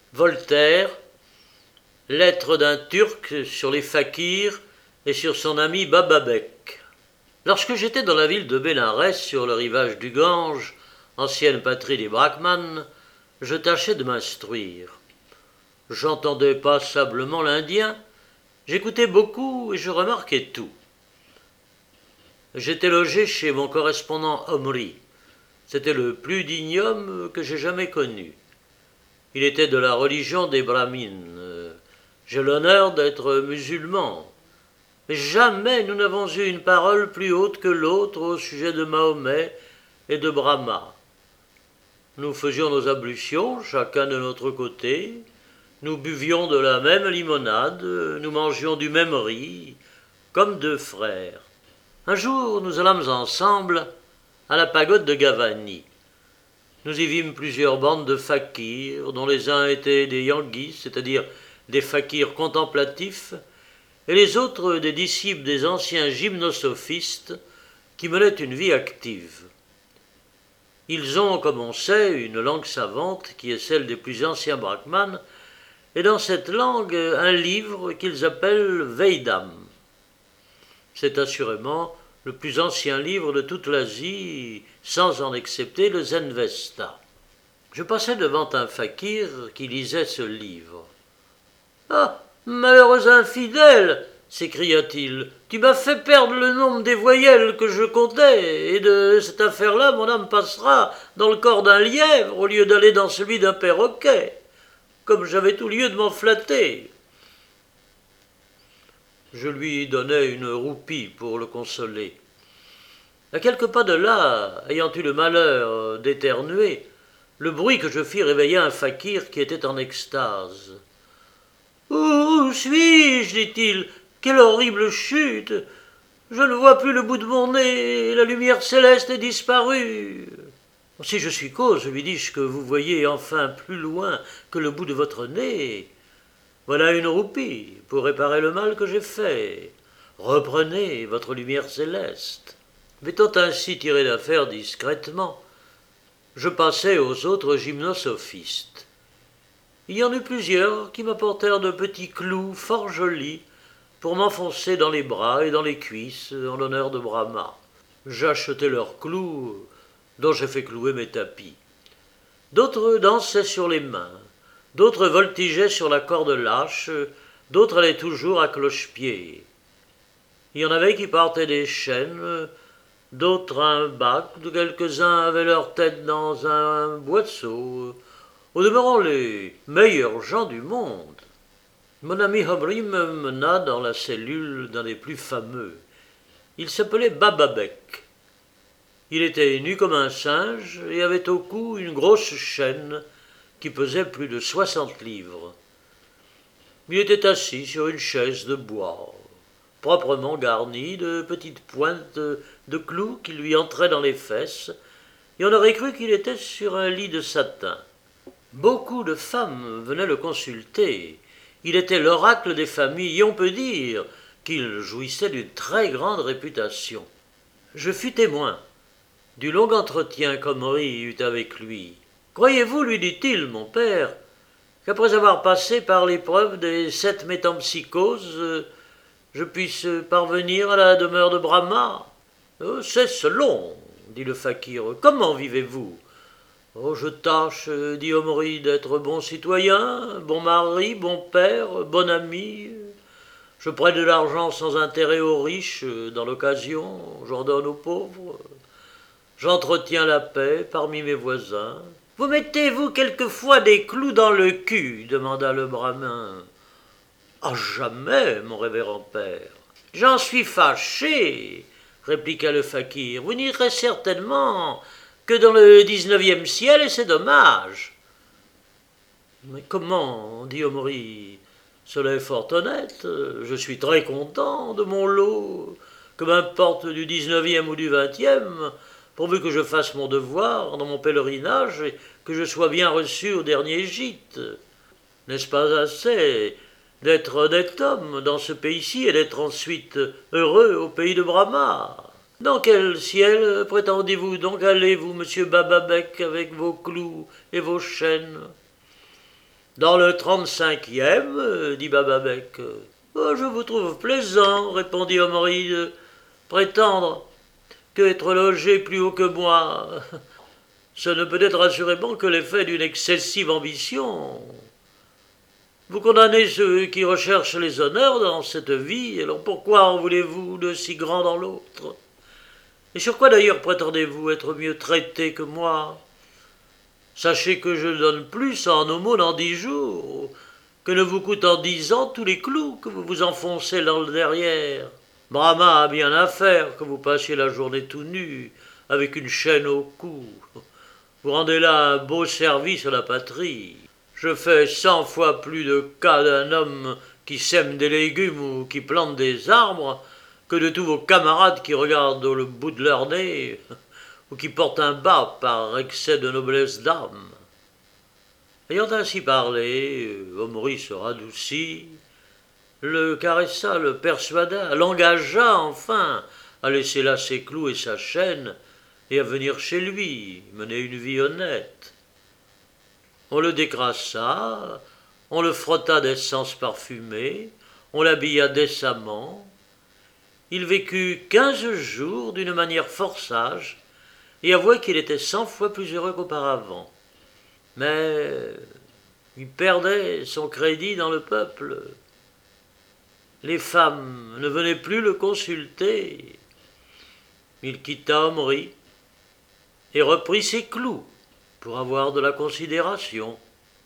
Voltaire, lettre d'un Turc sur les fakirs et sur son ami Bababek. Lorsque j'étais dans la ville de Bénarès, sur le rivage du Gange, ancienne patrie des Brahmanes, je tâchais de m'instruire. J'entendais passablement l'indien, j'écoutais beaucoup et je remarquais tout. J'étais logé chez mon correspondant Omri. C'était le plus digne homme que j'ai jamais connu. Il était de la religion des Brahmines. J'ai l'honneur d'être musulman. Mais jamais nous n'avons eu une parole plus haute que l'autre au sujet de Mahomet et de Brahma. Nous faisions nos ablutions, chacun de notre côté. Nous buvions de la même limonade, nous mangions du même riz, comme deux frères. Un jour, nous allâmes ensemble à la pagode de Gavani. Nous y vîmes plusieurs bandes de fakirs, dont les uns étaient des yangis, c'est-à-dire des fakirs contemplatifs, et les autres des disciples des anciens gymnosophistes qui menaient une vie active. Ils ont, comme on sait, une langue savante qui est celle des plus anciens brahmanes, et dans cette langue un livre qu'ils appellent Veidam. C'est assurément le plus ancien livre de toute l'Asie, sans en excepter le Zenvesta. Je passais devant un fakir qui lisait ce livre. « Ah, malheureux infidèle !» s'écria-t-il. « Tu m'as fait perdre le nombre des voyelles que je comptais, et de cette affaire-là, mon âme passera dans le corps d'un lièvre au lieu d'aller dans celui d'un perroquet, comme j'avais tout lieu de m'en flatter. » Je lui donnai une roupie pour le consoler. À quelques pas de là, ayant eu le malheur d'éternuer, le bruit que je fis réveilla un fakir qui était en extase. « Où suis-je » dit-il. « Quelle horrible chute! Je ne vois plus le bout de mon nez, et la lumière céleste est disparue. » « Si je suis cause, lui dis-je, que vous voyez enfin plus loin que le bout de votre nez. Voilà une roupie pour réparer le mal que j'ai fait. Reprenez votre lumière céleste. » M'étant ainsi tiré d'affaire discrètement, je passai aux autres gymnosophistes. Il y en eut plusieurs qui m'apportèrent de petits clous fort jolis pour m'enfoncer dans les bras et dans les cuisses en l'honneur de Brahma. J'achetai leurs clous, dont j'ai fait clouer mes tapis. D'autres dansaient sur les mains, d'autres voltigeaient sur la corde lâche, d'autres allaient toujours à cloche-pied. Il y en avait qui portaient des chaînes, d'autres un bac, quelques-uns avaient leur tête dans un boisseau, au demeurant les meilleurs gens du monde. Mon ami Omri me mena dans la cellule d'un des plus fameux. Il s'appelait Bababek. Il était nu comme un singe et avait au cou une grosse chaîne qui pesait plus de 60 livres. Il était assis sur une chaise de bois, proprement garnie de petites pointes de clous qui lui entraient dans les fesses, et on aurait cru qu'il était sur un lit de satin. Beaucoup de femmes venaient le consulter. Il était l'oracle des familles, et on peut dire qu'il jouissait d'une très grande réputation. Je fus témoin du long entretien qu'Omri eut avec lui. « Croyez-vous, lui dit-il, mon père, qu'après avoir passé par l'épreuve des 7 métempsychoses, je puisse parvenir à la demeure de Brahma ?»« C'est selon, » dit le fakir. « Comment vivez-vous ?»« Oh, je tâche, dit Omri, d'être bon citoyen, bon mari, bon père, bon ami. Je prête de l'argent sans intérêt aux riches, dans l'occasion, j'en donne aux pauvres. J'entretiens la paix parmi mes voisins. »« Vous mettez-vous quelquefois des clous dans le cul ?» demanda le brahmin. « À jamais, mon révérend père. »« J'en suis fâché, » répliqua le fakir. « Vous n'irez certainement que dans le 19e ciel, et c'est dommage. »« Mais comment ?» dit Omri. « Cela est fort honnête. Je suis très content de mon lot, que m'importe du 19e ou du 20e, pourvu que je fasse mon devoir dans mon pèlerinage et que je sois bien reçu au dernier gîte. N'est-ce pas assez d'être honnête homme dans ce pays-ci et d'être ensuite heureux au pays de Brahma ? Dans quel ciel prétendez-vous donc aller, vous, monsieur Bababek, avec vos clous et vos chaînes ? Dans le 35e, dit Bababec. Oh, je vous trouve plaisant, répondit Omri, de prétendre que être logé plus haut que moi, ce ne peut être assurément que l'effet d'une excessive ambition. Vous condamnez ceux qui recherchent les honneurs dans cette vie, alors pourquoi en voulez-vous de si grand dans l'autre? Et sur quoi d'ailleurs prétendez-vous être mieux traité que moi? Sachez que je donne plus en aumône en 10 jours que ne vous coûtent en 10 ans tous les clous que vous vous enfoncez dans le derrière. Brahma a bien à faire que vous passiez la journée tout nu, avec une chaîne au cou. Vous rendez là un beau service à la patrie. Je fais 100 fois plus de cas d'un homme qui sème des légumes ou qui plante des arbres que de tous vos camarades qui regardent le bout de leur nez ou qui portent un bas par excès de noblesse d'âme. Ayant ainsi parlé, Omri se radoucit, le caressa, le persuada, l'engagea enfin à laisser là ses clous et sa chaîne et à venir chez lui, mener une vie honnête. On le dégrassa, on le frotta d'essence parfumée, on l'habilla décemment. Il vécut 15 jours d'une manière fort sage et avoua qu'il était 100 fois plus heureux qu'auparavant. Mais il perdait son crédit dans le peuple. Les femmes ne venaient plus le consulter. Il quitta Omri et reprit ses clous pour avoir de la considération.